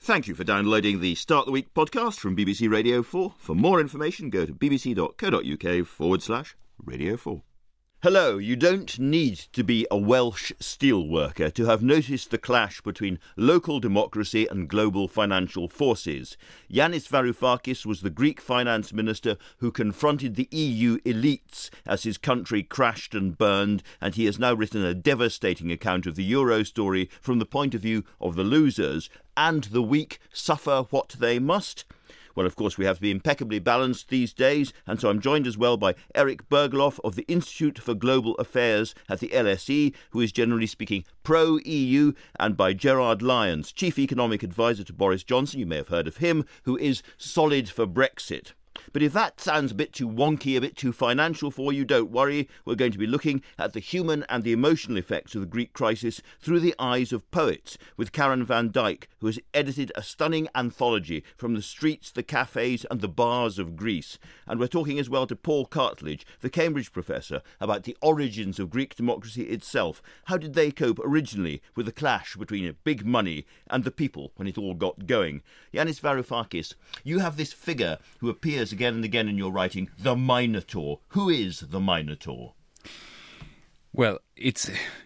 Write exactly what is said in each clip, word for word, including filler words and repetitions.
Thank you for downloading the Start the Week podcast from B B C Radio four. For more information, go to bbc.co.uk forward slash Radio four. Hello, you don't need to be a Welsh steelworker to have noticed the clash between local democracy and global financial forces. Yanis Varoufakis was the Greek finance minister who confronted the E U elites as his country crashed and burned, and he has now written a devastating account of the Euro story from the point of view of the losers. And the weak suffer what they must. Well, of course, we have to be impeccably balanced these days, and so I'm joined as well by Eric Bergloff of the Institute for Global Affairs at the L S E, who is generally speaking pro-E U, and by Gerard Lyons, Chief Economic Advisor to Boris Johnson, you may have heard of him, who is solid for Brexit. But if that sounds a bit too wonky, a bit too financial for you, don't worry. We're going to be looking at the human and the emotional effects of the Greek crisis through the eyes of poets, with Karen van Dijk, who has edited a stunning anthology from the streets, the cafes and the bars of Greece. And we're talking as well to Paul Cartledge, the Cambridge professor, about the origins of Greek democracy itself. How did they cope originally with the clash between big money and the people when it all got going? Yanis Varoufakis, you have this figure who appears again and again in your writing, the Minotaur. Who is the Minotaur? Well, it's...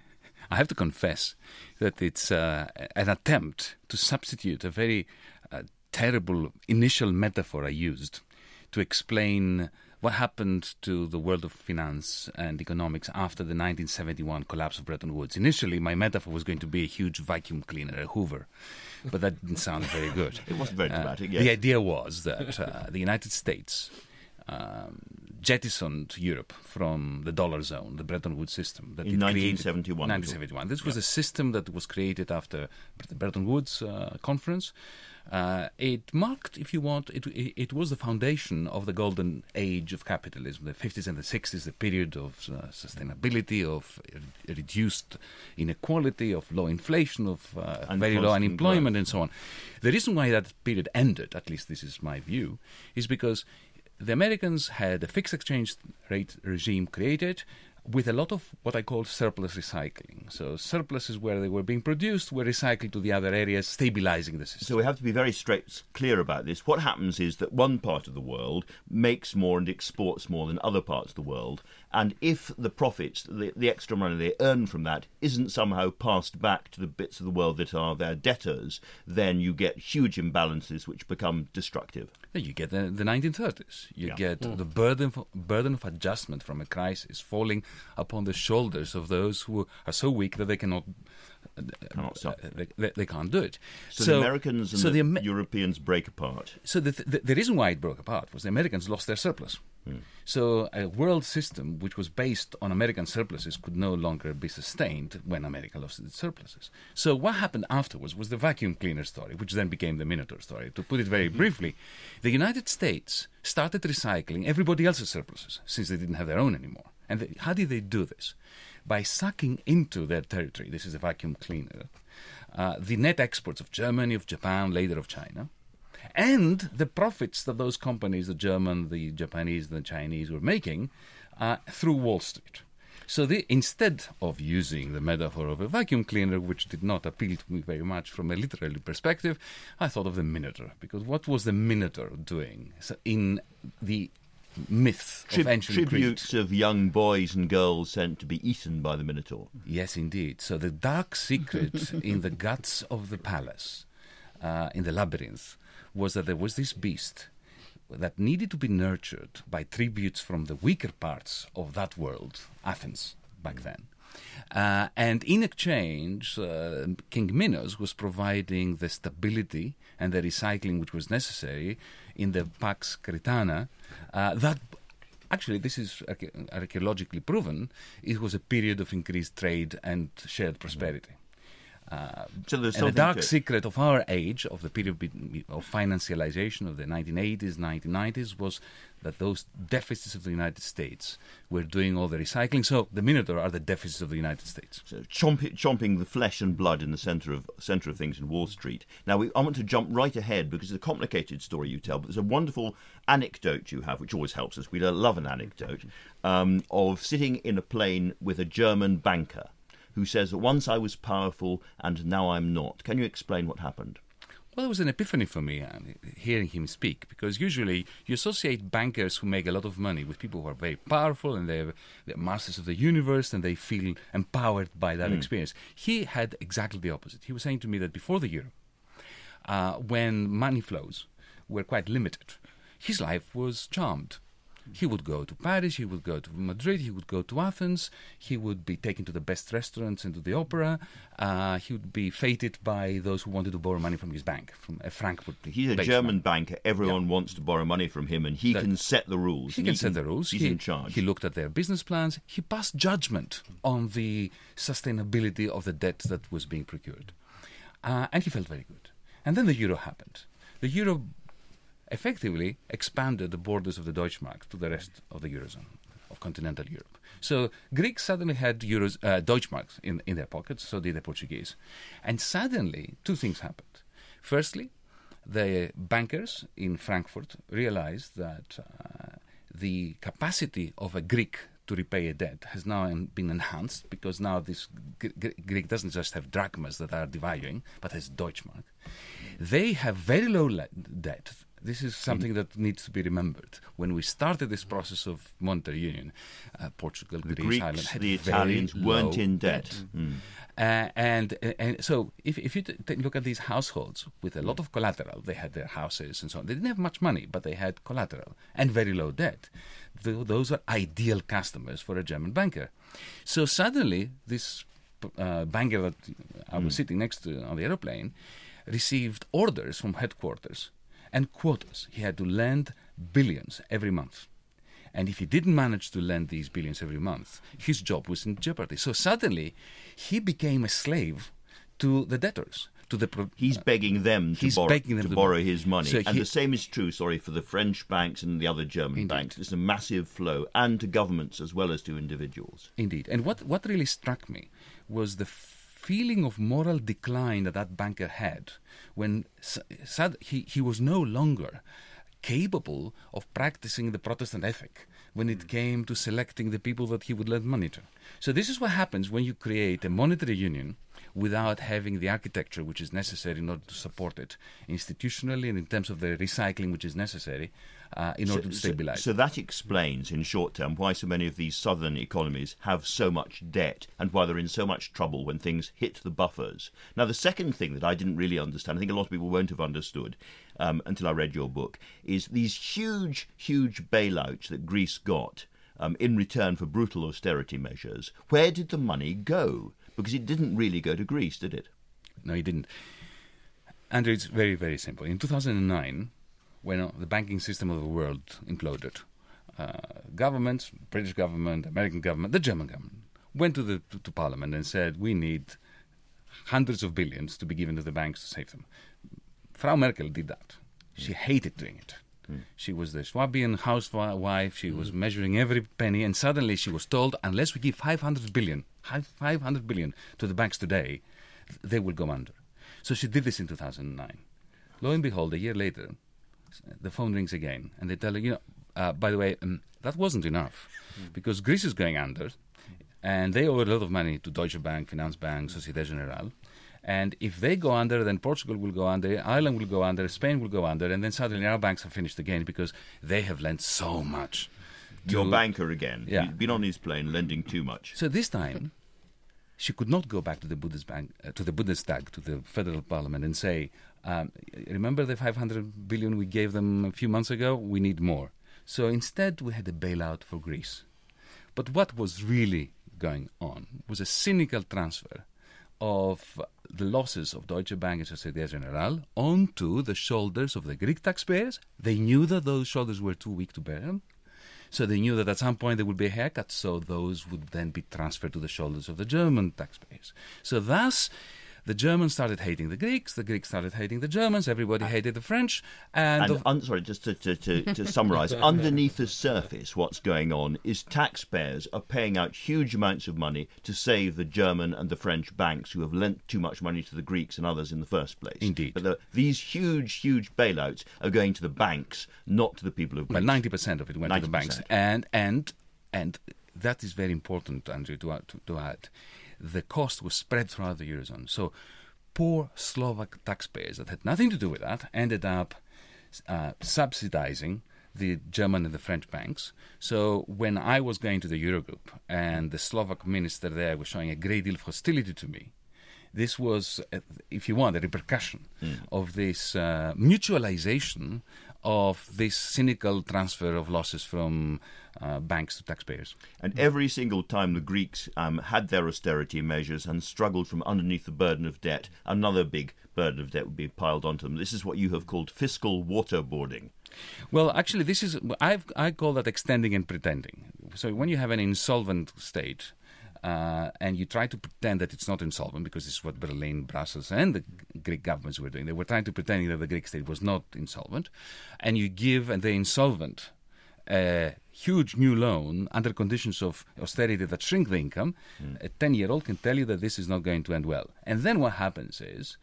I have to confess that it's uh, an attempt to substitute a very uh, terrible initial metaphor I used to explain what happened to the world of finance and economics after the nineteen seventy-one collapse of Bretton Woods. Initially, my metaphor was going to be a huge vacuum cleaner, a Hoover, but that didn't sound very good. It wasn't very dramatic, uh, yes. The idea was that uh, the United States um, jettisoned Europe from the dollar zone, the Bretton Woods system. That in nineteen seventy-one. nineteen seventy-one. This was yeah. a system that was created after the Bretton Woods uh, conference. Uh, it marked, if you want, it, it, it was the foundation of the golden age of capitalism, the fifties and the sixties, the period of uh, sustainability, of uh, reduced inequality, of low inflation, of uh, very low unemployment, growth. And so on. The reason why that period ended, at least this is my view, is because the Americans had a fixed exchange rate regime created with a lot of what I call surplus recycling. So surpluses where they were being produced were recycled to the other areas, stabilizing the system. So we have to be very straight, clear about this. What happens is that one part of the world makes more and exports more than other parts of the world, and if the profits, the, the extra money they earn from that, isn't somehow passed back to the bits of the world that are their debtors, then you get huge imbalances which become destructive. You get the, the nineteen thirties. You yeah. get mm. the burden of, burden of adjustment from a crisis falling upon the shoulders of those who are so weak that they cannot, cannot stop. Uh, they, they can't do it. So, so the Americans and so the, the Europeans break apart. So the, the the reason why it broke apart was the Americans lost their surplus. Hmm. So a world system which was based on American surpluses could no longer be sustained when America lost its surpluses. So what happened afterwards was the vacuum cleaner story, which then became the Minotaur story. To put it very mm-hmm. briefly, the United States started recycling everybody else's surpluses since they didn't have their own anymore. And they, how did they do this? By sucking into their territory, this is a vacuum cleaner, uh, the net exports of Germany, of Japan, later of China, and the profits that those companies, the German, the Japanese, the Chinese, were making uh, through Wall Street. So they, instead of using the metaphor of a vacuum cleaner, which did not appeal to me very much from a literary perspective, I thought of the Minotaur. Because what was the Minotaur doing so in the myth Tri- of ancient tributes Crete? Of young boys and girls sent to be eaten by the Minotaur? Yes, indeed. So the dark secret in the guts of the palace, uh, in the labyrinth, was that there was this beast that needed to be nurtured by tributes from the weaker parts of that world, Athens, back then. Uh, and in exchange, uh, King Minos was providing the stability and the recycling which was necessary in the Pax Cretana. Uh, that actually, this is arche- archaeologically proven, it was a period of increased trade and shared prosperity. Uh, so there's and the dark to... secret of our age, of the period of financialization of the nineteen eighties, nineteen nineties, was that those deficits of the United States were doing all the recycling. So the Minotaur are the deficits of the United States. So chomp- chomping the flesh and blood in the centre of centre of things in Wall Street. Now, we, I want to jump right ahead because it's a complicated story you tell, but there's a wonderful anecdote you have, which always helps us. We love an anecdote, um, of sitting in a plane with a German banker who says that once I was powerful and now I'm not. Can you explain what happened? Well, it was an epiphany for me, uh, hearing him speak, because usually you associate bankers who make a lot of money with people who are very powerful and they're, they're masters of the universe and they feel empowered by that mm. experience. He had exactly the opposite. He was saying to me that before the euro, uh, when money flows were quite limited, his life was charmed. He would go to Paris, he would go to Madrid, he would go to Athens, he would be taken to the best restaurants and to the opera. Uh, he would be feted by those who wanted to borrow money from his bank, from a Frankfurt. He's a German bank. banker. Everyone yeah. wants to borrow money from him, and he that, can set the rules. He can he set can, the rules. He's he, in charge. He looked at their business plans. He passed judgment on the sustainability of the debt that was being procured. Uh, and he felt very good. And then the euro happened. The euro effectively expanded the borders of the Deutschmark to the rest of the Eurozone, of continental Europe. So Greeks suddenly had Euros, uh, Deutschmarks in, in their pockets, so did the Portuguese. And suddenly, two things happened. Firstly, the bankers in Frankfurt realized that uh, the capacity of a Greek to repay a debt has now been enhanced, because now this G- G- Greek doesn't just have drachmas that are devaluing, but has Deutschmark. They have very low le- debt. This is something that needs to be remembered. When we started this process of monetary union, uh, Portugal, the Greece, Greeks, Ireland had the Italians weren't in debt. debt. Mm. Uh, and and so if if you t- t- look at these households with a lot of collateral, they had their houses and so on. They didn't have much money, but they had collateral and very low debt. Th- those are ideal customers for a German banker. So suddenly, this uh, banker that I was mm. sitting next to on the aeroplane received orders from headquarters and quotas. He had to lend billions every month. And if he didn't manage to lend these billions every month, his job was in jeopardy. So suddenly, he became a slave to the debtors. To the pro- he's begging them to, borrow, begging them to to borrow his money. So and he, the same is true, sorry, for the French banks and the other German indeed. banks. There's a massive flow, and to governments as well as to individuals. Indeed. And what, what really struck me was the feeling of moral decline that that banker had when sad, he, he was no longer capable of practicing the Protestant ethic when it came to selecting the people that he would lend money to. So this is what happens when you create a monetary union without having the architecture which is necessary in order to support it institutionally and in terms of the recycling which is necessary uh, in order so, to stabilize. So, so that explains, in short term, why so many of these southern economies have so much debt and why they're in so much trouble when things hit the buffers. Now, the second thing that I didn't really understand, I think a lot of people won't have understood um, until I read your book, is these huge, huge bailouts that Greece got um, in return for brutal austerity measures. Where did the money go? Because it didn't really go to Greece, did it? No, it didn't. Andrew, it's very, very simple. In two thousand nine, when uh, the banking system of the world imploded, uh, governments, British government, American government, the German government, went to the to, to Parliament and said, we need hundreds of billions to be given to the banks to save them. Frau Merkel did that. She hated doing it. Mm. She was the Schwabian housewife. She mm. was measuring every penny, and suddenly she was told, unless we give five hundred billion, five hundred billion to the banks today, they will go under. So she did this in two thousand nine. Lo and behold, a year later, the phone rings again, and they tell her, you know, uh, by the way, um, that wasn't enough, mm. because Greece is going under, and they owe a lot of money to Deutsche Bank, Finanzbank, Societe Generale. And if they go under, then Portugal will go under, Ireland will go under, Spain will go under, and then suddenly our banks are finished again because they have lent so much. Your to, banker again. Yeah. He's been on his plane lending too much. So this time, she could not go back to the Bundesbank, uh, to the Bundestag, to the federal parliament, and say, um, remember the five hundred billion we gave them a few months ago? We need more. So instead, we had a bailout for Greece. But what was really going on was a cynical transfer of the losses of Deutsche Bank and Societe Generale onto the shoulders of the Greek taxpayers. They knew that those shoulders were too weak to bear them. So they knew that at some point there would be a haircut, so those would then be transferred to the shoulders of the German taxpayers. So thus, the Germans started hating the Greeks, the Greeks started hating the Germans, everybody hated the French. And, and of- un- sorry, just to, to, to, to summarise, underneath the surface, what's going on is taxpayers are paying out huge amounts of money to save the German and the French banks who have lent too much money to the Greeks and others in the first place. Indeed. But the, these huge, huge bailouts are going to the banks, not to the people of Greece. Well, ninety percent of it went ninety percent. to the banks. And, and, and that is very important, Andrew, to, to, to add. The cost was spread throughout the Eurozone. So poor Slovak taxpayers that had nothing to do with that ended up uh, subsidizing the German and the French banks. So when I was going to the Eurogroup and the Slovak minister there was showing a great deal of hostility to me, this was, uh, if you want, a repercussion mm. of this uh, mutualization of this cynical transfer of losses from uh, banks to taxpayers. And every single time the Greeks um, had their austerity measures and struggled from underneath the burden of debt, another big burden of debt would be piled onto them. This is what you have called fiscal waterboarding. Well, actually, this is I've, I call that extending and pretending. So when you have an insolvent state, Uh, and you try to pretend that it's not insolvent, because this is what Berlin, Brussels, and the Greek governments were doing. They were trying to pretend that the Greek state was not insolvent, and you give the insolvent a huge new loan under conditions of austerity that shrink the income. Mm. A ten-year-old can tell you that this is not going to end well. And then what happens is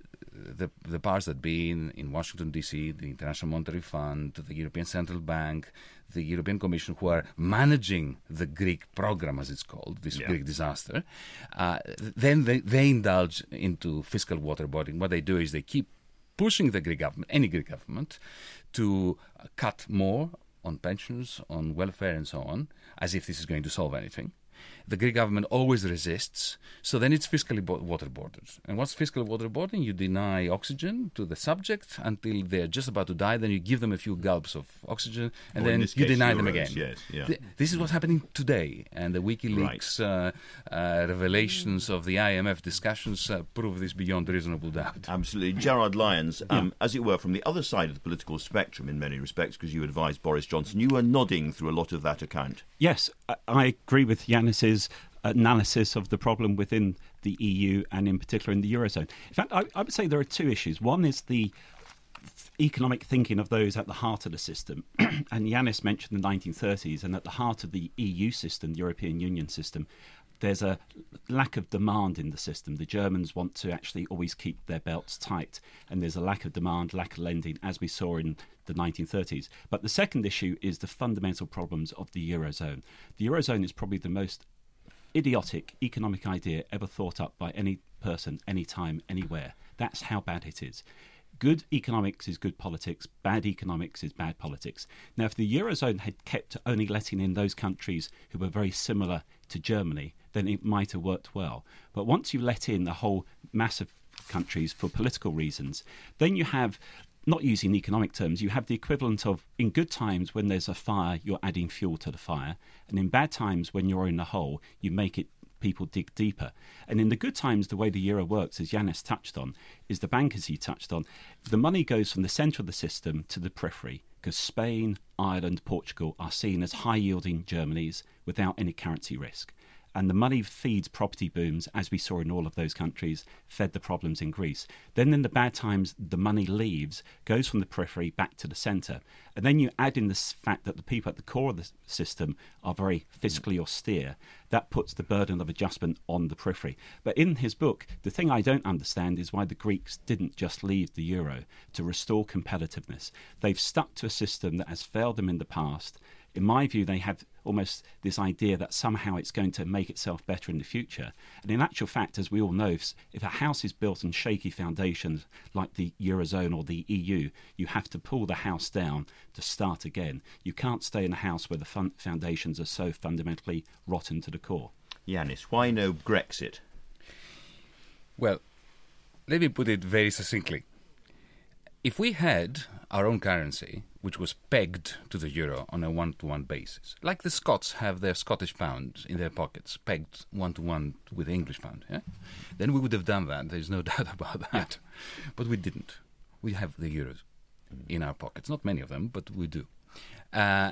the the powers that be in, in Washington, D C, the International Monetary Fund, the European Central Bank, the European Commission, who are managing the Greek program, as it's called, this yeah. Greek disaster, uh, then they, they indulge into fiscal waterboarding. What they do is they keep pushing the Greek government, any Greek government, to cut more on pensions, on welfare, and so on, as if this is going to solve anything. The Greek government always resists, so then it's fiscally bo- waterboarded. And what's fiscal waterboarding? You deny oxygen to the subject until they're just about to die, then you give them a few gulps of oxygen, and or then you case, deny euros, them again. Yes, yeah. Th- this is what's happening today, and the WikiLeaks right. uh, uh, revelations of the I M F discussions uh, prove this beyond reasonable doubt. Absolutely. Gerard Lyons, um, yeah. as it were, from the other side of the political spectrum in many respects, because you advised Boris Johnson, you were nodding through a lot of that account. Yes, I agree with Yanis's analysis of the problem within the E U and in particular in the Eurozone. In fact, I, I would say there are two issues. One is the economic thinking of those at the heart of the system. And Yanis mentioned the nineteen thirties, and at the heart of the E U system, the European Union system, there's a lack of demand in the system. The Germans want to actually always keep their belts tight, and there's a lack of demand, lack of lending, as we saw in the nineteen thirties. But the second issue is the fundamental problems of the Eurozone. The Eurozone is probably the most idiotic economic idea ever thought up by any person, any time, anywhere. That's how bad it is. Good economics is good politics, bad economics is bad politics. Now, if the Eurozone had kept only letting in those countries who were very similar to Germany, then it might have worked well. But once you let in the whole mass of countries for political reasons, then you have, not using economic terms, you have the equivalent of, in good times when there's a fire, you're adding fuel to the fire, and in bad times when you're in a hole, you make it people dig deeper. And in the good times, the way the euro works, as Yanis touched on, is the bankers he touched on. The money goes from the centre of the system to the periphery, because Spain, Ireland, Portugal are seen as high-yielding Germanys without any currency risk. And the money feeds property booms, as we saw in all of those countries, fed the problems in Greece. Then in the bad times, the money leaves, goes from the periphery back to the centre. And then you add in the fact that the people at the core of the system are very fiscally austere. That puts the burden of adjustment on the periphery. But in his book, the thing I don't understand is why the Greeks didn't just leave the euro to restore competitiveness. They've stuck to a system that has failed them in the past. In my view, they have almost this idea that somehow it's going to make itself better in the future. And in actual fact, as we all know, if, if a house is built on shaky foundations like the Eurozone or the E U, you have to pull the house down to start again. You can't stay in a house where the fun- foundations are so fundamentally rotten to the core. Yanis, why no Brexit? Well, let me put it very succinctly. If we had our own currency, which was pegged to the euro on a one-to-one basis, like the Scots have their Scottish pound in their pockets, pegged one-to-one with the English pound, yeah? Then we would have done that. There's no doubt about that. Yeah. But we didn't. We have the euros in our pockets. Not many of them, but we do. Uh,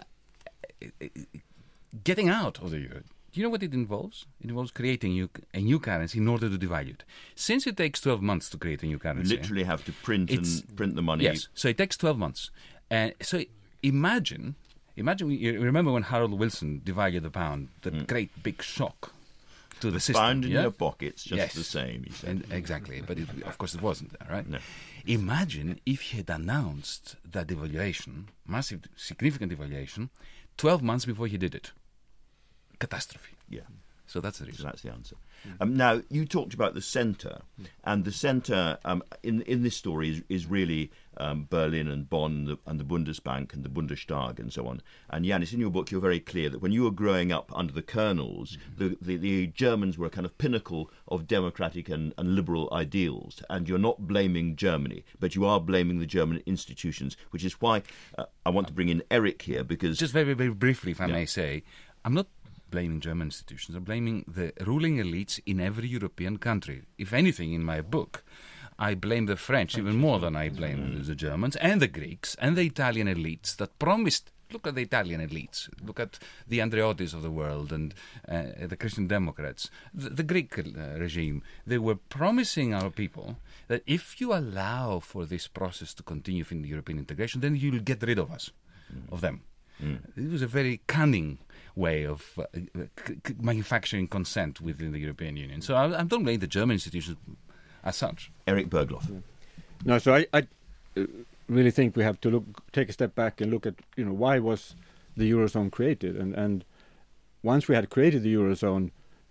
getting out of the euro, do you know what it involves? It involves creating new, a new currency in order to devalue it. Since it takes twelve months to create a new currency... You literally have to print and print the money. Yes, so it takes twelve months. And so imagine, imagine you remember when Harold Wilson devalued the pound, the mm. great big shock to the, the system. Pound in yeah? your pockets, just yes. the same, he said. And exactly, but it, of course it wasn't there, right? No. Imagine if he had announced that devaluation, massive, significant devaluation, twelve months before he did it. Catastrophe. Yeah. So that's the reason. So that's the answer. Um, now, you talked about the centre, and the centre um, in in this story is, is really um, Berlin and Bonn and the, and the Bundesbank and the Bundestag and so on. And Yanis, in your book, you're very clear that when you were growing up under the colonels, the, the, the Germans were a kind of pinnacle of democratic and, and liberal ideals, and you're not blaming Germany, but you are blaming the German institutions, which is why uh, I want to bring in Eric here, because... Just very, very briefly, if I Yeah. may say, I'm not blaming German institutions. I'm blaming the ruling elites in every European country. If anything, in my book, I blame the French even more than I blame the Germans and the Greeks and the Italian elites that promised. Look at the Italian elites. Look at the Andreottis of the world and uh, the Christian Democrats. The, the Greek uh, regime, they were promising our people that if you allow for this process to continue in the European integration, then you'll get rid of us, mm. of them. Mm. It was a very cunning way of uh, c- c- manufacturing consent within the European Union. So I, I don't blame the German institutions as such. Eric Bergloff. Yeah. No, so I, I uh, really think we have to look, take a step back and look at, you know, why was the Eurozone created? And, and once we had created the Eurozone,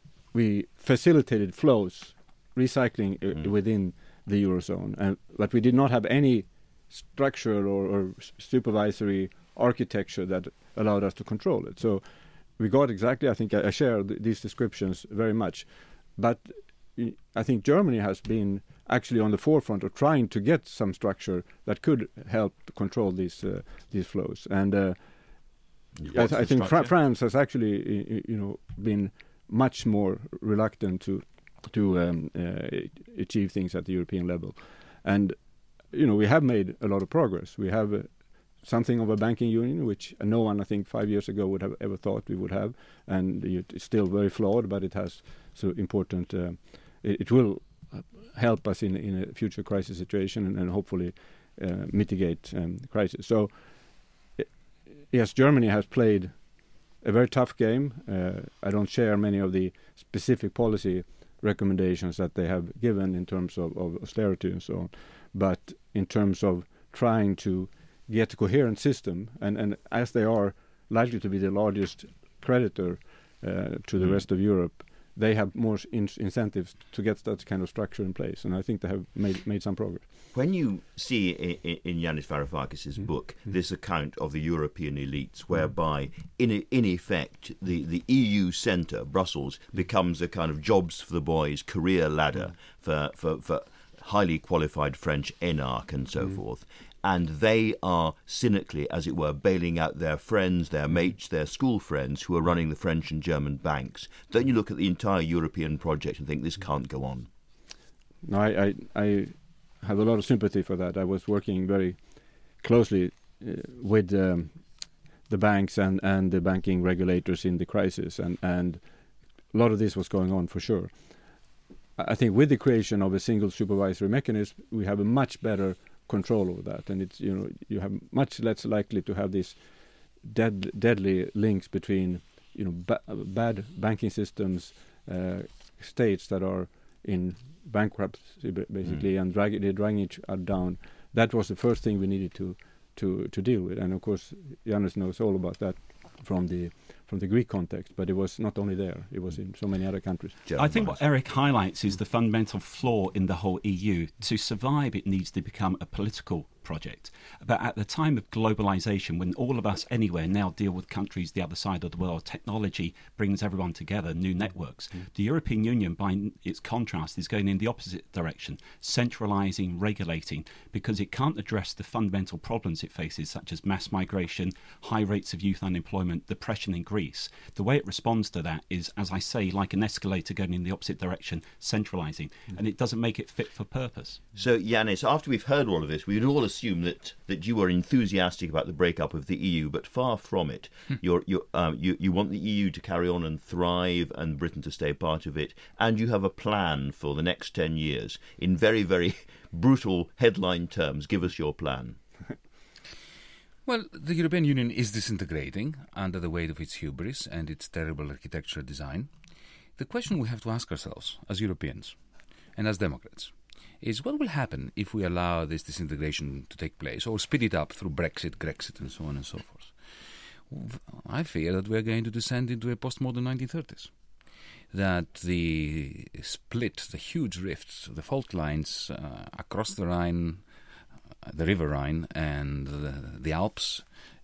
we facilitated flows, recycling uh, mm. within the Eurozone. And, but we did not have any structure or, or supervisory architecture that allowed us to control it. So we got exactly, I think I, I share th- these descriptions very much. But I think Germany has been actually on the forefront of trying to get some structure that could help control these uh, these flows. And uh, I, th- I think Fra- France has actually, you know, been much more reluctant to to um, uh, achieve things at the European level. And you know, we have made a lot of progress. We have uh, something of a banking union, which no one, I think, five years ago would have ever thought we would have, and it's still very flawed, but it has so important. Uh, it, it will help us in in a future crisis situation and, and hopefully uh, mitigate um, the crisis. So, it, yes, Germany has played a very tough game. Uh, I don't share many of the specific policy recommendations that they have given in terms of, of austerity and so on, but in terms of trying to get a coherent system, and, and as they are likely to be the largest creditor uh, to the mm. rest of Europe, they have more in- incentives to get that kind of structure in place, and I think they have made made some progress. When you see in, in Yanis Varoufakis' mm. book mm. this account of the European elites, whereby in in effect the, the E U centre, Brussels, becomes a kind of jobs for the boys career ladder mm. for, for, for highly qualified French énarques and so mm. forth, and they are cynically, as it were, bailing out their friends, their mates, their school friends who are running the French and German banks. Don't you look at the entire European project and think this can't go on? No, I, I, I have a lot of sympathy for that. I was working very closely uh, with um, the banks and, and the banking regulators in the crisis, and, and a lot of this was going on for sure. I think with the creation of a single supervisory mechanism, we have a much better control over that, and it's, you know, you have much less likely to have these dead, deadly links between, you know, ba- bad banking systems, uh, states that are in bankruptcy basically, mm. and drag, they're dragging each other down. That was the first thing we needed to to to deal with, and of course Yanis knows all about that from the from the Greek context, but it was not only there, it was in so many other countries. I think what Eric highlights is the fundamental flaw in the whole E U. To survive, it needs to become a political project. But at the time of globalisation, when all of us anywhere now deal with countries the other side of the world, technology brings everyone together, new networks. Mm. The European Union, by its contrast, is going in the opposite direction, centralising, regulating, because it can't address the fundamental problems it faces, such as mass migration, high rates of youth unemployment, depression in Greece. The way it responds to that is, as I say, like an escalator going in the opposite direction, centralising, mm. and it doesn't make it fit for purpose. So, Yanis, after we've heard all of this, we would all assume that, that you are enthusiastic about the breakup of the E U, but far from it. You're, you're, um, you you want the E U to carry on and thrive and Britain to stay part of it, and you have a plan for the next ten years. In very, very brutal headline terms, give us your plan. Well, the European Union is disintegrating under the weight of its hubris and its terrible architectural design. The question we have to ask ourselves as Europeans and as democrats is what will happen if we allow this disintegration to take place, or speed it up through Brexit, Grexit, and so on and so forth. I fear that we are going to descend into a postmodern nineteen thirties. that the split, the huge rifts, the fault lines uh, across the Rhine, uh, the River Rhine, and the, the Alps,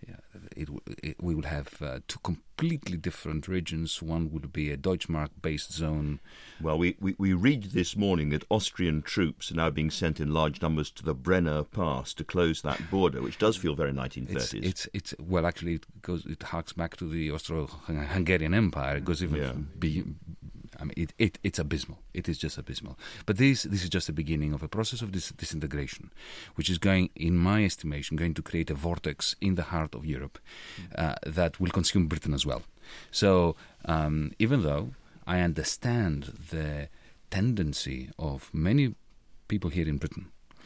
it, it, we will have uh, two completely different regions. One would be a Deutschmark-based zone. Well, we, we, we read this morning that Austrian troops are now being sent in large numbers to the Brenner Pass to close that border, which does feel very nineteen thirties. It's, it's, it's well, actually, it goes. It harks back to the Austro-Hungarian Empire. It goes even Yeah. be, I mean, it, it, it's abysmal. It is just abysmal. But this this is just the beginning of a process of dis- disintegration, which is going, in my estimation, going to create a vortex in the heart of Europe uh, that will consume Britain as well. So um, even though I understand the tendency of many people here in Britain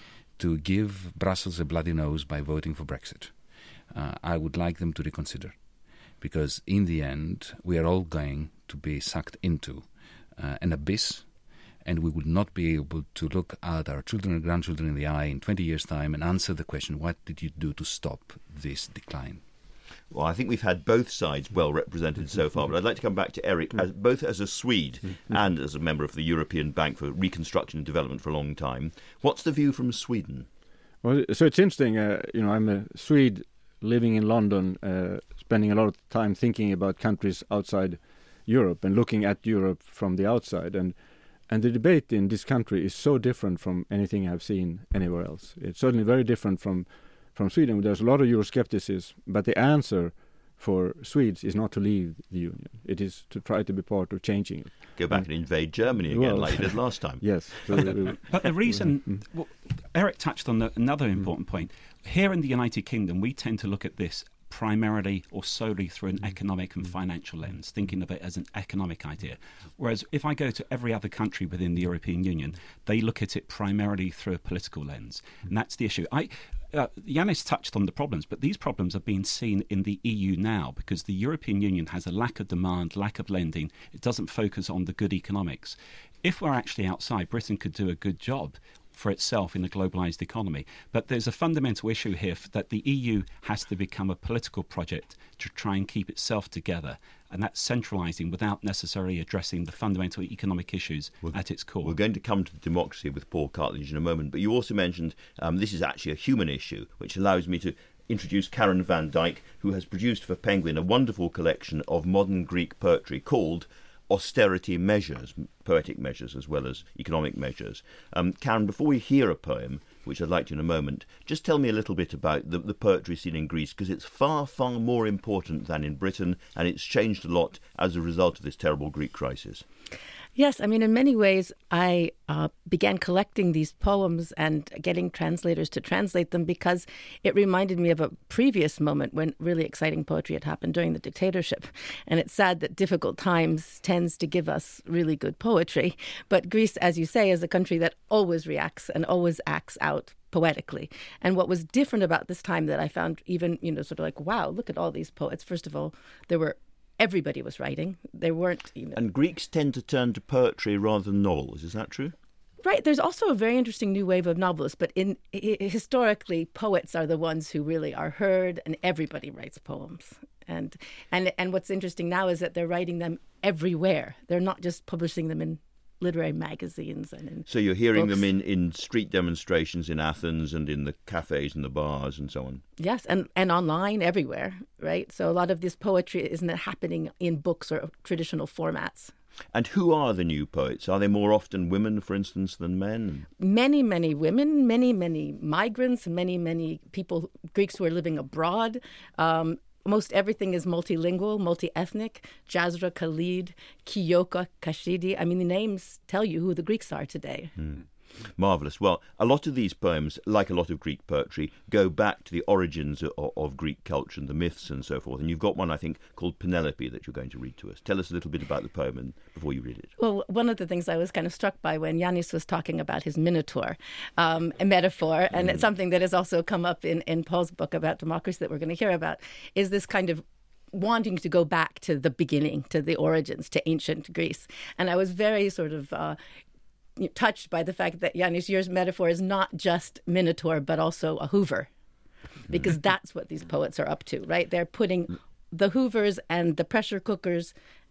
to give Brussels a bloody nose by voting for Brexit, uh, I would like them to reconsider. Because in the end, we are all going to be sucked into uh, an abyss, and we will not be able to look at our children and grandchildren in the eye in twenty years' time and answer the question, what did you do to stop this decline? Well, I think we've had both sides well represented so far, but I'd like to come back to Eric, as, both as a Swede and as a member of the European Bank for Reconstruction and Development for a long time. What's the view from Sweden? Well, so it's interesting. Uh, you know, I'm a Swede living in London, uh, spending a lot of time thinking about countries outside Europe and looking at Europe from the outside. And and the debate in this country is so different from anything I've seen anywhere else. It's certainly very different from, from Sweden. There's a lot of Euroscepticism, but the answer for Swedes is not to leave the Union. It is to try to be part of changing it. Go back and, and invade Germany again, well, like you did last time. Yes. So, but, but the reason, well, Eric touched on the, another important point. Here in the United Kingdom, we tend to look at this primarily or solely through an economic and financial lens, thinking of it as an economic idea. Whereas if I go to every other country within the European Union, they look at it primarily through a political lens. And that's the issue. I, uh, Yanis touched on the problems, but these problems are being seen in the E U now because the European Union has a lack of demand, lack of lending. It doesn't focus on the good economics. If we're actually outside, Britain could do a good job for itself in a globalised economy. But there's a fundamental issue here that the E U has to become a political project to try and keep itself together. And that's centralising without necessarily addressing the fundamental economic issues we're, at its core. We're going to come to democracy with Paul Cartledge in a moment. But you also mentioned um, this is actually a human issue, which allows me to introduce Karen van Dijk, who has produced for Penguin a wonderful collection of modern Greek poetry called Austerity Measures, poetic measures as well as economic measures. Um, Karen, before we hear a poem, which I'd like to in a moment, just tell me a little bit about the, the poetry scene in Greece, because it's far, far more important than in Britain, and it's changed a lot as a result of this terrible Greek crisis. Yes, I mean, in many ways, I uh, began collecting these poems and getting translators to translate them because it reminded me of a previous moment when really exciting poetry had happened during the dictatorship. And it's sad that difficult times tends to give us really good poetry. But Greece, as you say, is a country that always reacts and always acts out poetically. And what was different about this time that I found even, you know, sort of like, wow, look at all these poets. First of all, there were Everybody was writing. There weren't, you know. And Greeks tend to turn to poetry rather than novels. Is that true? Right. There's also a very interesting new wave of novelists, but in I- historically, poets are the ones who really are heard, and everybody writes poems. And and and what's interesting now is that they're writing them everywhere. They're not just publishing them in literary magazines and in So you're hearing books. them in, in street demonstrations in Athens and in the cafes and the bars and so on. Yes, and, and online everywhere, right? So a lot of this poetry isn't happening in books or traditional formats. And who are the new poets? Are they more often women, for instance, than men? Many, many women, many, many migrants, many, many people, Greeks who are living abroad. Um, Most everything is multilingual, multi-ethnic. Jazra Khalid, Kiyoko Kashidi. I mean, the names tell you who the Greeks are today. Mm. Marvellous. Well, a lot of these poems, like a lot of Greek poetry, go back to the origins of, of Greek culture and the myths and so forth. And you've got one, I think, called Penelope that you're going to read to us. Tell us a little bit about the poem and, before you read it. Well, one of the things I was kind of struck by when Yanis was talking about his minotaur, um, a metaphor, and mm. it's something that has also come up in, in Paul's book about democracy that we're going to hear about, is this kind of wanting to go back to the beginning, to the origins, to ancient Greece. And I was very sort of Uh, touched by the fact that Yanis, your metaphor is not just Minotaur, but also a Hoover, because that's what these poets are up to, right? They're putting the Hoovers and the pressure cookers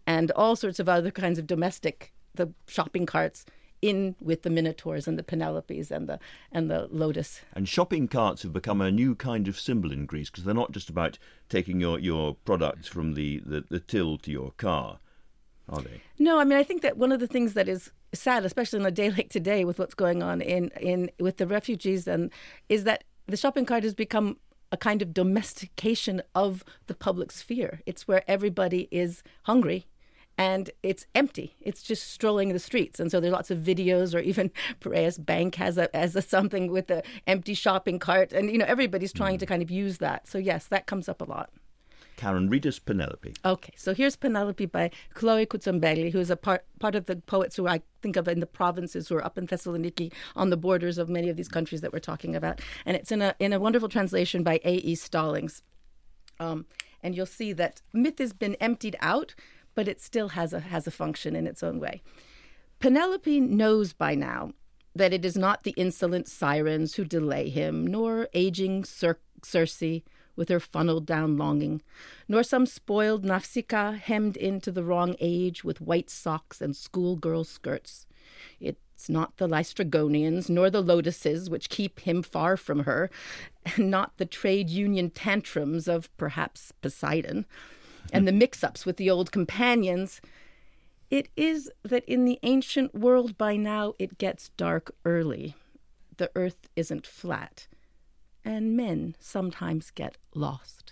and all sorts of other kinds of domestic, the shopping carts, in with the Minotaurs and the Penelopes and the and the Lotus. And shopping carts have become a new kind of symbol in Greece, because they're not just about taking your, your products from the, the, the till to your car, are they? No, I mean, I think that one of the things that is sad, especially on a day like today with what's going on in, in with the refugees, and is that the shopping cart has become a kind of domestication of the public sphere. It's where everybody is hungry and it's empty. It's just strolling the streets. And so there's lots of videos, or even Piraeus Bank has a has a something with the empty shopping cart. And, you know, everybody's trying mm. to kind of use that. So, yes, that comes up a lot. Karen, read us Penelope. Okay, so here's Penelope by Chloe Koutsoumbeli, who is a part part of the poets who I think of in the provinces, who are up in Thessaloniki on the borders of many of these countries that we're talking about. And it's in a in a wonderful translation by A E Stallings. Um, and you'll see that myth has been emptied out, but it still has a has a function in its own way. Penelope knows by now that it is not the insolent sirens who delay him, nor aging Cir- Circe with her funneled down longing, nor some spoiled Nafsika hemmed into the wrong age with white socks and schoolgirl skirts. It's not the Lystragonians, nor the lotuses which keep him far from her, and not the trade union tantrums of perhaps Poseidon, and the mix-ups with the old companions. It is that in the ancient world by now it gets dark early. The earth isn't flat, and men sometimes get lost.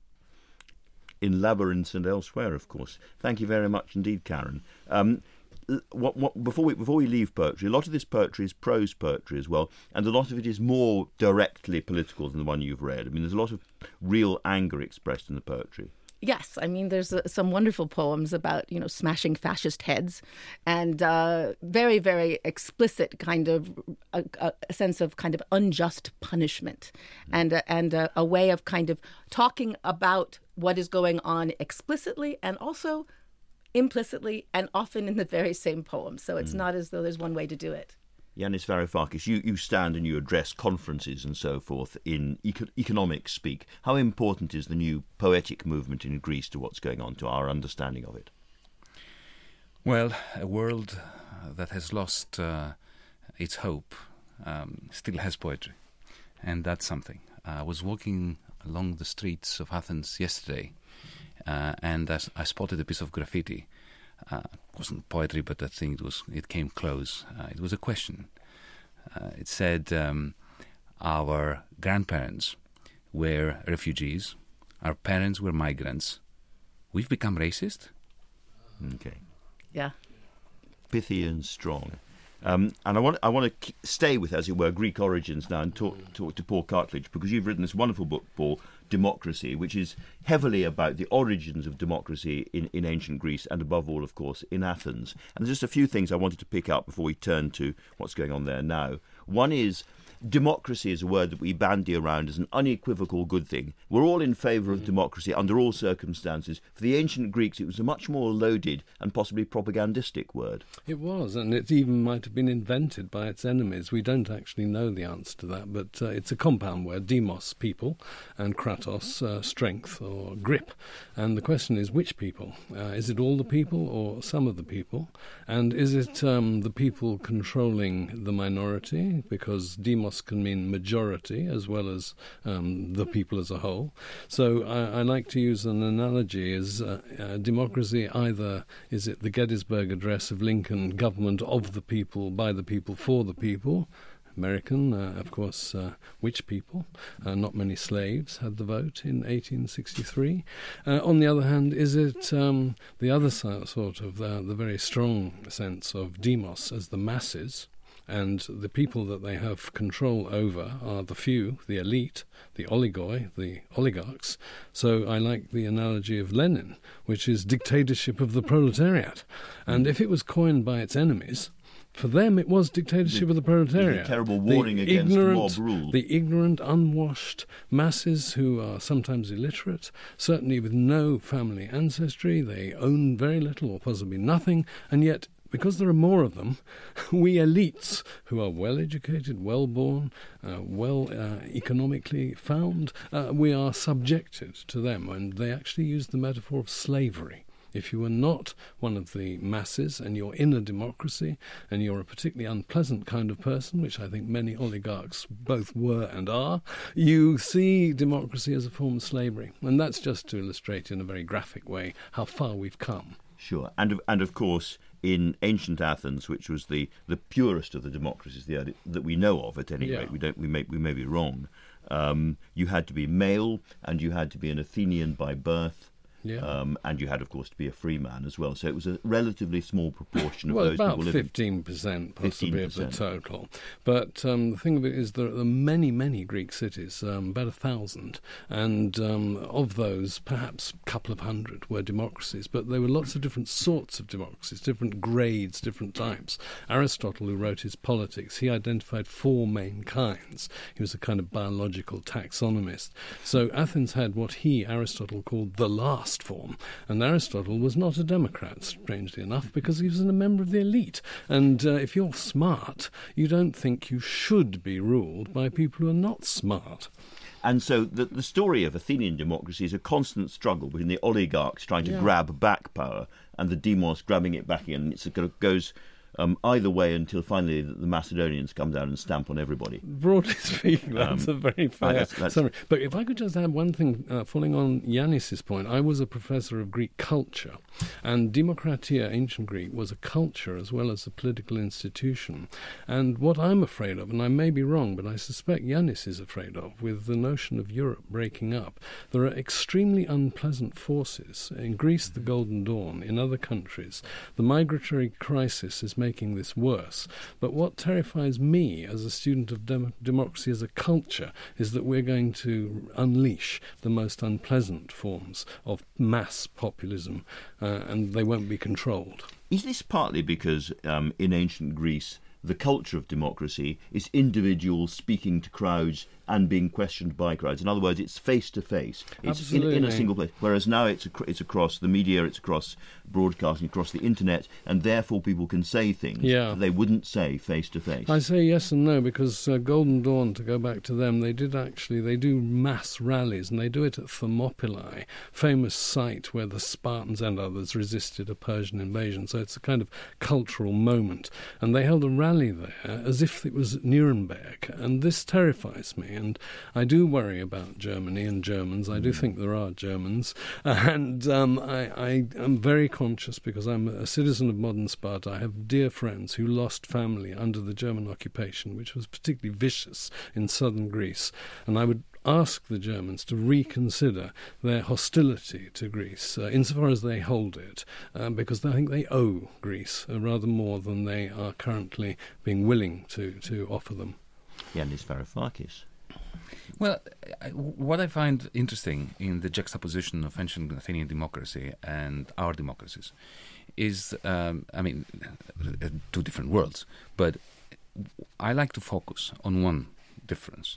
In labyrinths and elsewhere, of course. Thank you very much indeed, Karen. Um, what, what, before we before we leave poetry, a lot of this poetry is prose poetry as well, and a lot of it is more directly political than the one you've read. I mean, there's a lot of real anger expressed in the poetry. Yes, I mean, there's uh, some wonderful poems about, you know, smashing fascist heads, and uh, very, very explicit kind of a, a sense of kind of unjust punishment, mm. and uh, and uh, a way of kind of talking about what is going on explicitly and also implicitly, and often in the very same poem. So it's mm. not as though there's one way to do it. Yanis Varoufakis, you, you stand and you address conferences and so forth in eco- economic speak. How important is the new poetic movement in Greece to what's going on, to our understanding of it? Well, a world that has lost uh, its hope um, still has poetry, and that's something. Uh, I was walking along the streets of Athens yesterday, uh, and I, I spotted a piece of graffiti. Uh, it wasn't poetry, but I think it was. It came close. Uh, it was a question. Uh, it said, um, "Our grandparents were refugees. Our parents were migrants. We've become racist." Okay. Yeah. Pithy and strong. Um, and I want I want to stay with, as it were, Greek origins now and talk, talk to Paul Cartledge, because you've written this wonderful book, Paul, Democracy, which is heavily about the origins of democracy in, in ancient Greece and, above all, of course, in Athens. And there's just a few things I wanted to pick up before we turn to what's going on there now. One is, democracy is a word that we bandy around as an unequivocal good thing. We're all in favour of democracy under all circumstances. For the ancient Greeks, it was a much more loaded and possibly propagandistic word. It was, and it even might have been invented by its enemies. We don't actually know the answer to that, but uh, it's a compound word, demos, people, and kratos, uh, strength or grip. And the question is, which people? Uh, is it all the people or some of the people? And is it um, the people controlling the minority? Because demos can mean majority as well as um, the people as a whole. So I, I like to use an analogy as uh, uh, democracy either is it the Gettysburg Address of Lincoln, government of the people, by the people, for the people. American, uh, of course, uh, which people? Uh, not many slaves had the vote in eighteen sixty-three. Uh, on the other hand, is it um, the other sort of uh, the very strong sense of demos as the masses? And the people that they have control over are the few, the elite, the oligoi, the oligarchs. So I like the analogy of Lenin, which is dictatorship of the proletariat. And if it was coined by its enemies, for them it was dictatorship the, of the proletariat. The terrible warning the against ignorant, mob rule. The ignorant, unwashed masses who are sometimes illiterate, certainly with no family ancestry. They own very little or possibly nothing, and yet because there are more of them, we elites who are well-educated, well-born, uh, well uh, economically found, uh, we are subjected to them. And they actually use the metaphor of slavery. If you are not one of the masses and you're in a democracy and you're a particularly unpleasant kind of person, which I think many oligarchs both were and are, you see democracy as a form of slavery. And that's just to illustrate in a very graphic way how far we've come. Sure. And of, and of course, in ancient Athens, which was the, the purest of the democracies the, that we know of, at any Yeah. rate, we don't we may we may be wrong. Um, you had to be male, and you had to be an Athenian by birth. Yeah. Um, and you had, of course, to be a free man as well. So it was a relatively small proportion of Well, those about people living. fifteen percent possibly of the fifteen percent. total. But um, the thing of it is there are many, many Greek cities, um, about a thousand, and um, of those, perhaps a couple of hundred were democracies. But there were lots of different sorts of democracies, different grades, different types. Aristotle, who wrote his Politics, he identified four main kinds. He was a kind of biological taxonomist. So Athens had what he, Aristotle, called the last form, and Aristotle was not a democrat, strangely enough, because he was a member of the elite. And uh, if you're smart, you don't think you should be ruled by people who are not smart. And so the, the story of Athenian democracy is a constant struggle between the oligarchs trying to Yeah. grab back power and the demos grabbing it back in. It's, it goes um, either way until finally the Macedonians come down and stamp on everybody. Broadly speaking, that's Um, a very fair that's- that's- summary. But if I could just add one thing, uh, following on Yannis's point, I was a professor of Greek culture, and Demokratia, ancient Greek, was a culture as well as a political institution. And what I'm afraid of, and I may be wrong, but I suspect Yannis is afraid of, with the notion of Europe breaking up, there are extremely unpleasant forces. In Greece, the Golden Dawn. In other countries, the migratory crisis is making this worse. But what terrifies me as a student of dem- democracy as a culture is that we're going to unleash the most unpleasant forms of mass populism, uh, and they won't be controlled. Is this partly because um, in ancient Greece the culture of democracy is individuals speaking to crowds and being questioned by crowds? In other words, it's face to face. It's in, in a Absolutely. single place. Whereas now it's ac- it's across the media, it's across broadcasting, across the internet, and therefore people can say things Yeah. that they wouldn't say face to face. I say yes and no because uh, Golden Dawn, to go back to them, they did actually, they do mass rallies, and they do it at Thermopylae, famous site where the Spartans and others resisted a Persian invasion. So it's a kind of cultural moment. And they held a rally there as if it was Nuremberg, and this terrifies me. And I do worry about Germany and Germans. I do think there are Germans. And um, I, I am very conscious, because I'm a citizen of modern Sparta. I have dear friends who lost family under the German occupation, which was particularly vicious in southern Greece. And I would ask the Germans to reconsider their hostility to Greece, uh, insofar as they hold it, uh, because I think they owe Greece uh, rather more than they are currently being willing to, to offer them. Yannis Varoufakis. Well, I, what I find interesting in the juxtaposition of ancient Athenian democracy and our democracies is, um, I mean, uh, two different worlds, but I like to focus on one difference.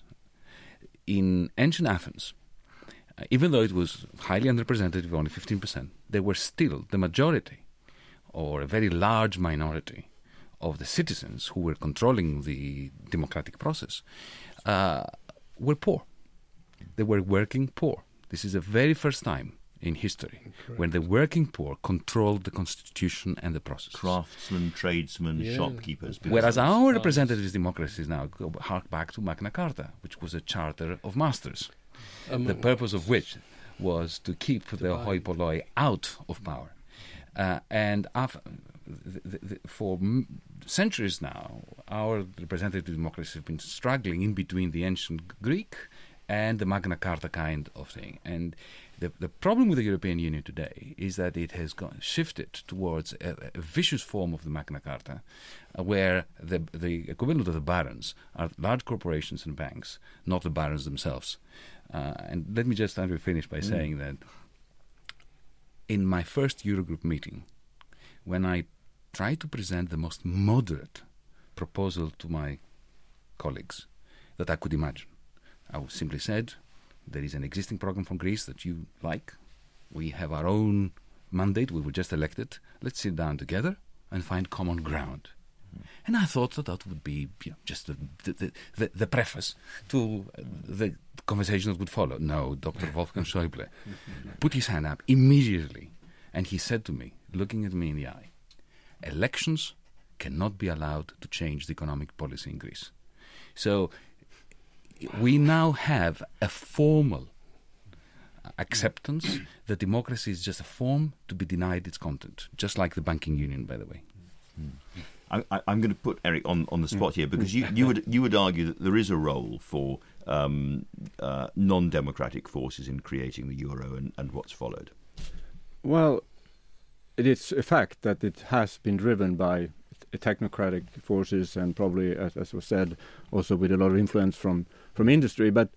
In ancient Athens, uh, even though it was highly underrepresented, only fifteen percent, they were still the majority, or a very large minority, of the citizens who were controlling the democratic process, uh, were poor. They were working poor. This is the very first time in history Correct. when the working poor controlled the constitution and the process. Craftsmen, tradesmen, Yeah. shopkeepers. Whereas Because our of representative democracies now go hark back to Magna Carta, which was a charter of masters, Um, the purpose of which was to keep the hoi polloi out of power. Uh, and af- the, the, the, for m- centuries now, our representative democracies have been struggling in between the ancient Greek and the Magna Carta kind of thing. And the, the problem with the European Union today is that it has gone, shifted towards a, a vicious form of the Magna Carta, uh, where the, the equivalent of the barons are large corporations and banks, not the barons themselves. Uh, and let me just Andrew, finish by mm. saying that in my first Eurogroup meeting, when I tried to present the most moderate proposal to my colleagues that I could imagine, I simply said, there is an existing program from Greece that you like. We have our own mandate. We were just elected. Let's sit down together and find common ground. Mm-hmm. And I thought that that would be you know, just the, the, the, the preface to the conversation that would follow. No, Doctor Wolfgang Schäuble put his hand up immediately And he said to me, looking at me in the eye, elections cannot be allowed to change the economic policy in Greece. So we now have a formal acceptance that democracy is just a form to be denied its content, just like the banking union, by the way. Mm. I, I, I'm going to put Eric on, on the spot here, because you, you would you would argue that there is a role for um, uh, non-democratic forces in creating the euro and, and what's followed. Well, it is a fact that it has been driven by technocratic forces, and probably, as, as was said, also with a lot of influence from, from industry. But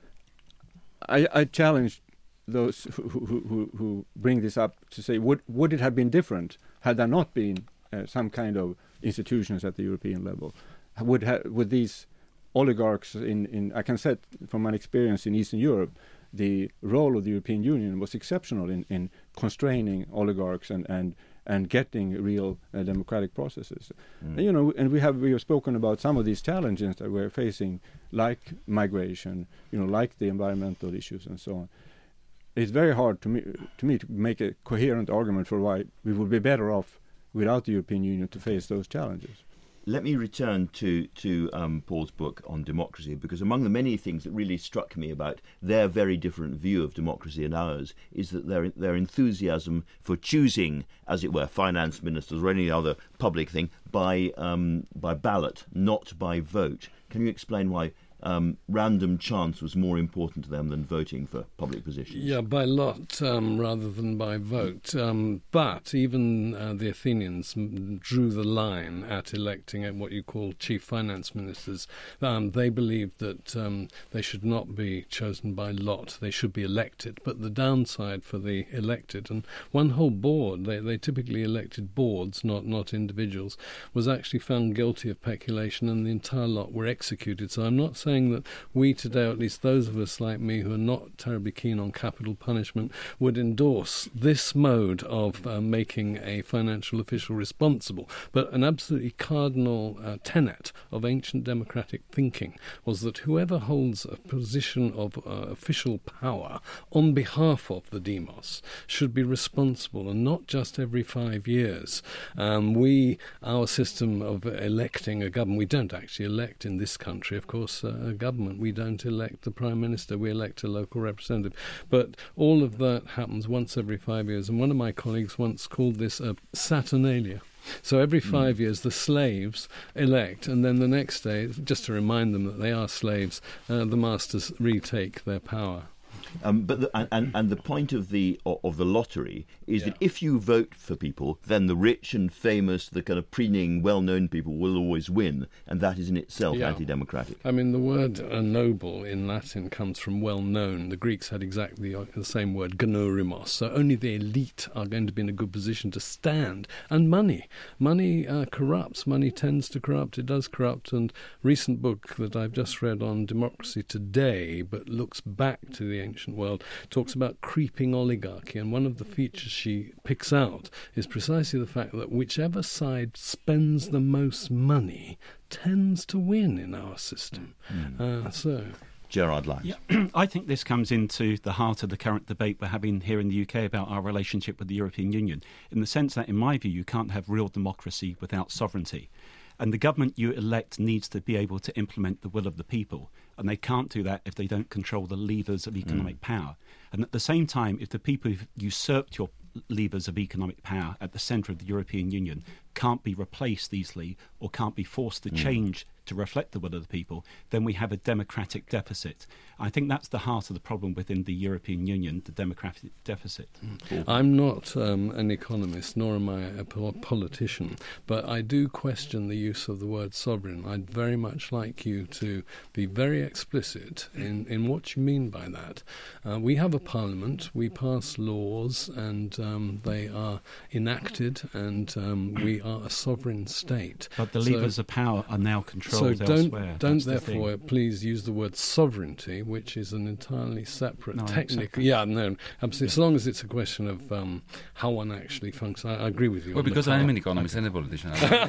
I, I challenge those who, who, who, who bring this up to say, would would it have been different had there not been uh, some kind of institutions at the European level? Would ha- would these oligarchs in, in I can say from my experience in Eastern Europe, the role of the European Union was exceptional in, in constraining oligarchs and, and, and getting real uh, democratic processes. Mm. And, you know, and we have we have spoken about some of these challenges that we're facing, like migration, you know, like the environmental issues and so on. It's very hard to me to me to make a coherent argument for why we would be better off without the European Union to face those challenges. Let me return to, to um, Paul's book on democracy, because among the many things that really struck me about their very different view of democracy and ours is that their their enthusiasm for choosing, as it were, finance ministers or any other public thing by um, by ballot, not by vote. Can you explain why Um, random chance was more important to them than voting for public positions? Yeah, by lot um, rather than by vote. Um, but even uh, the Athenians m- drew the line at electing what you call chief finance ministers. Um, they believed that um, they should not be chosen by lot. They should be elected. But the downside for the elected, and one whole board, they, they typically elected boards, not, not individuals, was actually found guilty of peculation, and the entire lot were executed. So I'm not saying that we today, or at least those of us like me who are not terribly keen on capital punishment, would endorse this mode of uh, making a financial official responsible. But an absolutely cardinal uh, tenet of ancient democratic thinking was that whoever holds a position of uh, official power on behalf of the demos should be responsible, and not just every five years. Um, we, our system of electing a government, we don't actually elect in this country, of course, uh, a government. We don't elect the Prime Minister, we elect a local representative. But all of that happens once every five years, and one of my colleagues once called this a Saturnalia. So every five mm. years the slaves elect, and then the next day, just to remind them that they are slaves, uh, the masters retake their power. Um, but the, and and the point of the of the lottery is yeah. that if you vote for people, then the rich and famous, the kind of preening, well-known people will always win, and that is in itself yeah. anti-democratic. I mean, the word uh, noble in Latin comes from well-known. The Greeks had exactly the, the same word, gnorimos. So only the elite are going to be in a good position to stand. And money, money uh, corrupts. Money tends to corrupt. It does corrupt. And recent book that I've just read on democracy today, but looks back to the ancient world, talks about creeping oligarchy, and one of the features she picks out is precisely the fact that whichever side spends the most money tends to win in our system. Mm. Uh, so Gerard Lyons. Yeah, I think this comes into the heart of the current debate we're having here in the U K about our relationship with the European Union, in the sense that, in my view, you can't have real democracy without sovereignty. And the government you elect needs to be able to implement the will of the people. And they can't do that if they don't control the levers of economic mm. power. And at the same time, if the people who've usurped your levers of economic power at the centre of the European Union can't be replaced easily or can't be forced to mm. change to reflect the will of the people, then we have a democratic deficit. I think that's the heart of the problem within the European Union, the democratic deficit. Mm. I'm not um, an economist, nor am I a po- politician, but I do question the use of the word sovereign. I'd very much like you to be very explicit in, in what you mean by that. Uh, we have a parliament, we pass laws, and um, they are enacted, and um, we are a sovereign state. But the levers so, of power are now controlled. So don't, elsewhere. don't the therefore, thing. please use the word sovereignty, which is an entirely separate no, technical... Yeah, no, absolutely. As long as it's a question of um, how one actually functions. I, I agree with you. Well, because I'm an economist and a politician,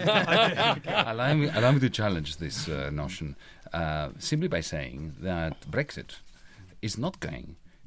allow me, allow me to challenge this uh, notion uh, simply by saying that Brexit is not going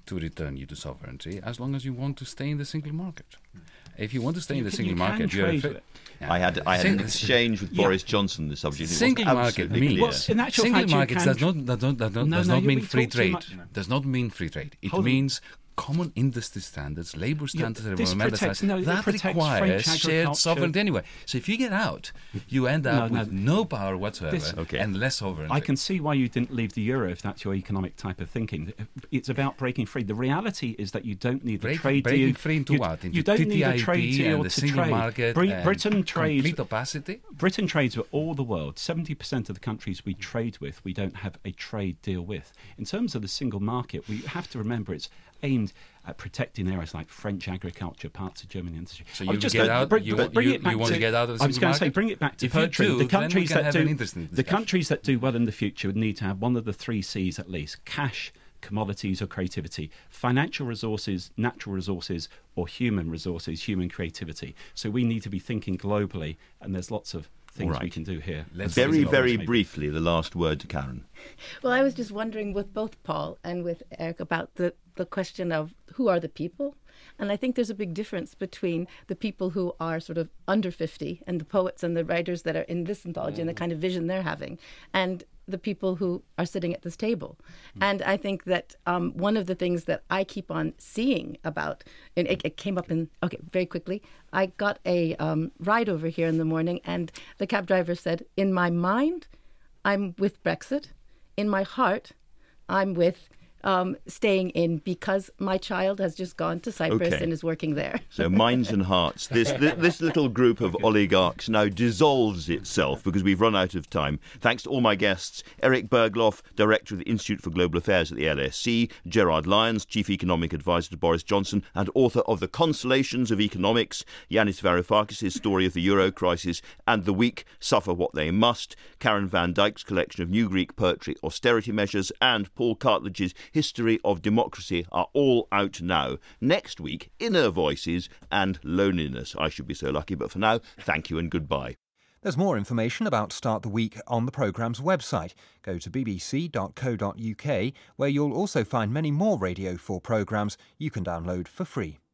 to return you to sovereignty as long as you want to stay in the single market. If you want to stay You in the can- single you can market, you're trade fi- with it. Yeah. I had I had Sing- an exchange with Yeah. Boris Johnson on the subject. It Single was market absolutely means clear. Well, in actual single fact, you markets can does tr- not does not does not, No, does no, not you- mean we free talk too trade. much. Does not mean free trade. It Hold on. means common industry standards, labour standards, and this environmental protects- standards. no, it that protects requires French shared agriculture. sovereignty anyway. So if you get out, you end up No, with no. no power whatsoever This- Okay. and less sovereignty. I can see why you didn't leave the euro if that's your economic type of thinking. It's about breaking free. The reality is that you don't need Break- a trade breaking deal. free into you, what? Into you don't need a T T I P trade deal and the to single trade. market Bri- and Britain trades. complete opacity. Britain trades with all the world. seventy percent of the countries we trade with, we don't have a trade deal with. In terms of the single market, we have to remember it's aimed at protecting areas like French agriculture, parts of German industry. So I you would just get go- out- br- you br- want- bring you- it back you want to get out of the I was single going to say, market? bring it back to If you poetry. do, the then we countries can that have do an interesting the discussion. countries that do well in the future would need to have one of the three C's at least: cash, commodities, or creativity. Financial resources, natural resources, or human resources, human creativity. So we need to be thinking globally, and there's lots of things All we right. can do here. Let's Very, Single very maybe. briefly, the last word to Karen. Well, I was just wondering with both Paul and with Eric about the, the question of who are the people. And I think there's a big difference between the people who are sort of under fifty and the poets and the writers that are in this anthology and the kind of vision they're having, and the people who are sitting at this table. And I think that um, one of the things that I keep on seeing about, and it, it came up in, okay, very quickly, I got a um, ride over here in the morning, and the cab driver said, in my mind, I'm with Brexit. In my heart, I'm with um, staying in because my child has just gone to Cyprus Okay. and is working there. So minds and hearts. This, this this little group of oligarchs now dissolves itself because we've run out of time. Thanks to all my guests: Eric Bergloff, Director of the Institute for Global Affairs at the L S E; Gerard Lyons, Chief Economic Advisor to Boris Johnson and author of The Consolations of Economics; Yanis Varoufakis' Story of the Euro Crisis and The Weak Suffer What They Must; Karen Van Dyck's collection of New Greek poetry, Austerity Measures; and Paul Cartledge's History of Democracy are all out now. Next week, Inner Voices and Loneliness. I should be so lucky, but for now, thank you and goodbye. There's more information about Start the Week on the programme's website. Go to b b c dot co dot u k, where you'll also find many more Radio four programmes you can download for free.